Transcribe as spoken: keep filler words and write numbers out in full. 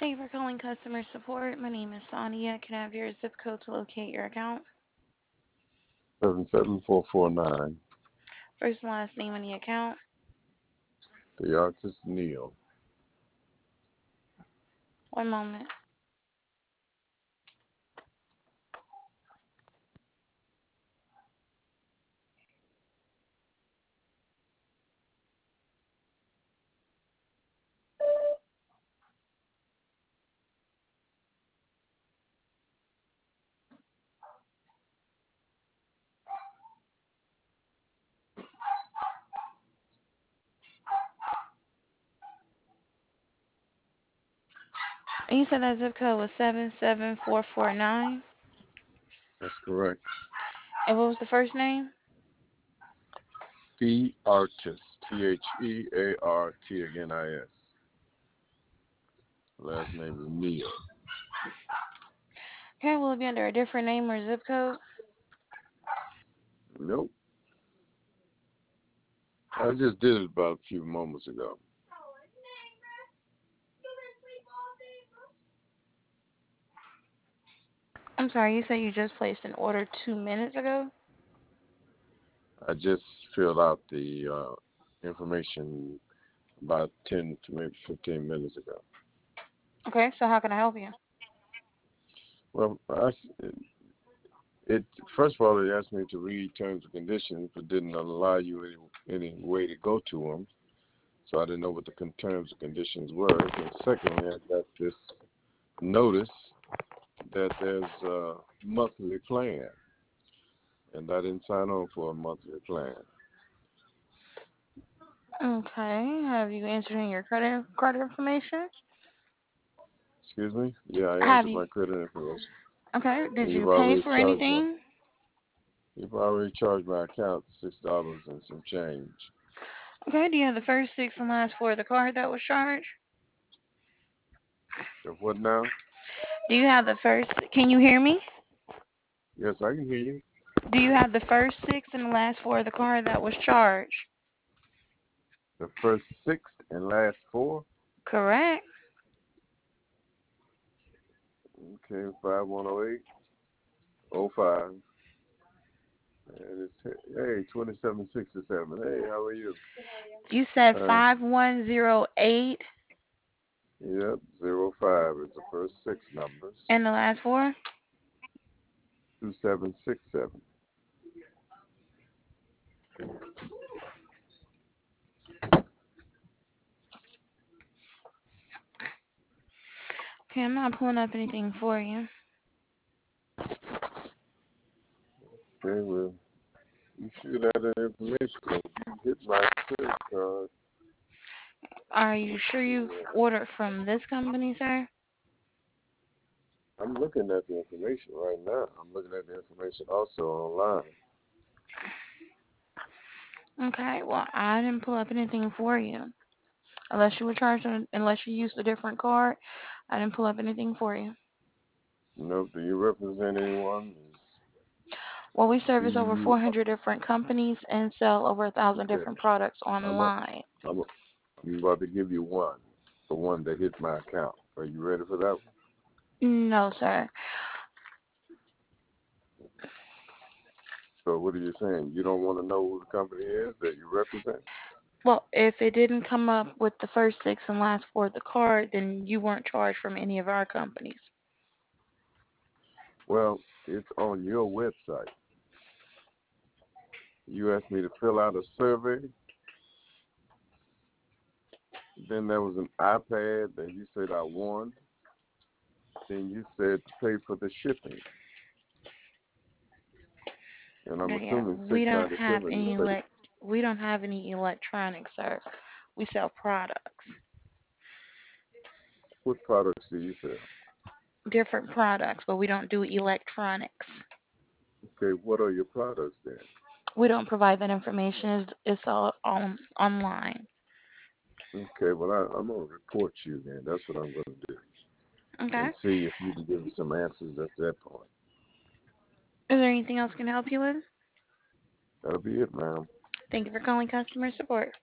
Thank you for calling customer support. My name is Sonia. Can I have your zip code to locate your account? seven seven four four nine. First and last name on the account. The artist Neil. One moment. And you said that zip code was seven seven four four nine. That's correct. And what was the first name? The artist. T H E A R T again I S. Last name is Neil. Okay, will it be under a different name or zip code? Nope. I just did it about a few moments ago. I'm sorry, you said you just placed an order two minutes ago? I just filled out the uh, information about ten to maybe fifteen minutes ago. Okay, so how can I help you? Well, I, it first of all, it asked me to read terms and conditions, but didn't allow you any, any way to go to them. So I didn't know what the con- terms and conditions were. And secondly, I got this notice that there's a monthly plan, and I didn't sign on for a monthly plan. Okay, have you entered in your credit card information? Excuse me? Yeah, I Have entered you? my credit information. Okay, And did you you've pay already for charged my anything? you've already charged my account six dollars and some change. Okay, do you have the first six and last four of the card that was charged? So what now? Do you have the first? Can you hear me? Yes, I can hear you. Do you have the first six and the last four of the card that was charged? The first six and last four. Correct. Okay, five one zero eight oh five. And it's hey twenty seven sixty seven. Hey, how are you? You said Uh, five one zero eight yep, zero five is the first six numbers. and the last four? Two seven six seven. Okay, I'm not pulling up anything for you. Okay, well, you should have that information. So you hit my credit card. Are you sure you've ordered from this company, sir? I'm looking at the information right now. I'm looking at the information also online. Okay, well, I didn't pull up anything for you. Unless you were charged, on, unless you used a different card, I didn't pull up anything for you. Nope. Do you represent anyone? Is, Well, we do service over you? four hundred different companies and sell over a thousand Okay. different products I'm a, online. I'm a, I'm about to give you one. The one that hit my account. Are you ready for that one? No, sir. So what are you saying? You don't want to know who the company is that you represent? Well, if it didn't come up with the first six and last four of the card, then you weren't charged from any of our companies. Well, it's on your website. You asked me to fill out a survey. Then there was an iPad that you said I won. Then you said to pay for the shipping. And I'm Okay, yeah, assuming we six don't ninety have seven is any thirty. elect we don't have any electronics, sir. We sell products. What products do you sell? Different products, but we don't do electronics. Okay, what are your products then? We don't provide that information. It's, it's all on online. Okay, well I, I'm gonna report you then. That's what I'm gonna do, Okay. and see if you can give me some answers at that point. Is there anything else I can help you with? That'll be it, ma'am. Thank you for calling customer support.